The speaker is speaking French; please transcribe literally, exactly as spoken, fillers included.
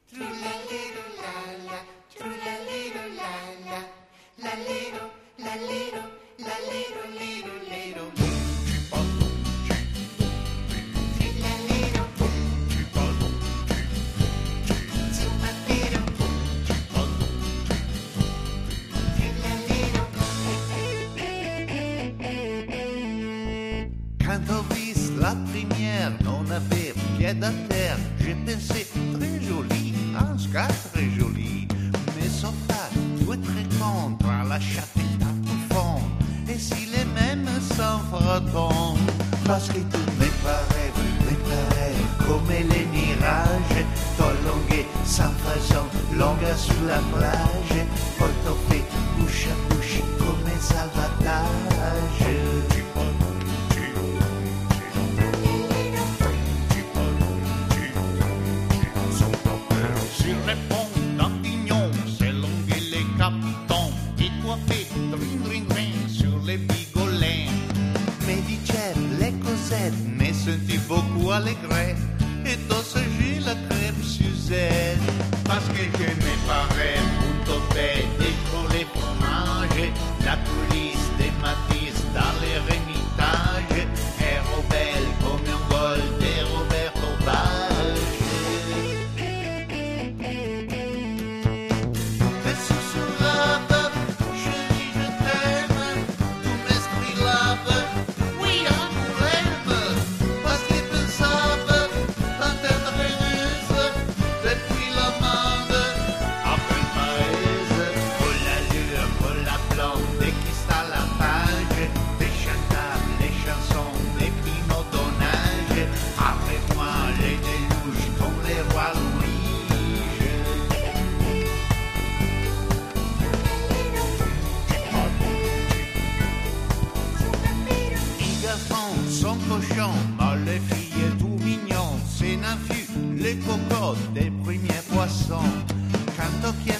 Quand on vise la première, on avait pied à terre. J'ai pensé très joli, un scar très joli. Mais sauf là, tu es très contre la chatte est à tout fond. Et si les mêmes s'en frottent, parce que tout n'est pas rêve, n'est pas rêve, comme les mirages. Toi longue, sans façon, longue sur la plage. Auto fait bouche à bouche, comme un salvatage. Sur les ponts d'Antignon, c'est longue et les capitons qui coiffent drin drin drin sur les bigolins. Mais dice les Cosettes, mais senti beaucoup allégré. Et dans ce jus la crème Suzette. Parce que je n'ai pas rêve, un topé, des les fromages, la coulisse des Matisse dans les rémitages. Et Robel comme un gol des Roberto Baggio. Son cochon, oh, les filles tout mignon, c'est n'infus les cocottes des premiers poissons. Quand on